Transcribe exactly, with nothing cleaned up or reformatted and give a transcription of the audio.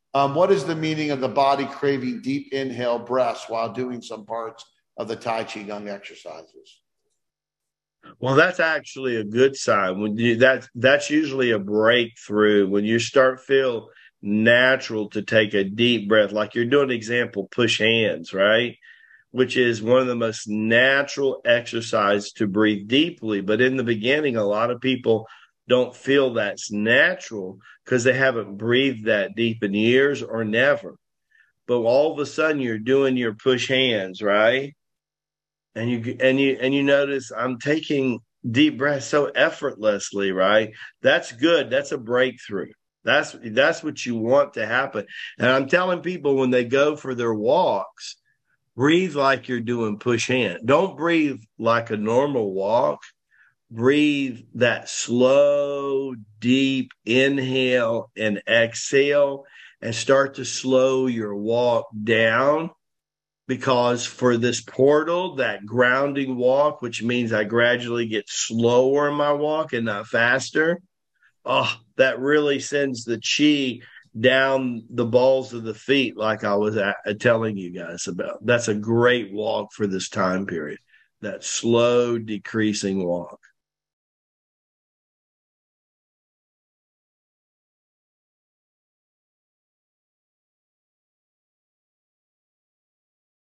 Um, what is the meaning of the body craving deep inhale breaths while doing some parts of the Tai Chi Gong exercises? Well, that's actually a good sign. When you that that's usually a breakthrough when you start feel natural to take a deep breath, like you're doing example push hands, right? Which is one of the most natural exercise to breathe deeply. But in the beginning, a lot of people don't feel that's natural because they haven't breathed that deep in years or never. But all of a sudden, you're doing your push hands, right? And you and you and you notice I'm taking deep breaths so effortlessly, right? That's good. That's a breakthrough. That's that's what you want to happen. And I'm telling people when they go for their walks, breathe like you're doing push hand. Don't breathe like a normal walk. Breathe that slow, deep inhale and exhale and start to slow your walk down because for this portal, that grounding walk, which means I gradually get slower in my walk and not faster, oh, that really sends the chi down the balls of the feet, like I was at, uh, telling you guys about. That's a great walk for this time period, that slow decreasing walk.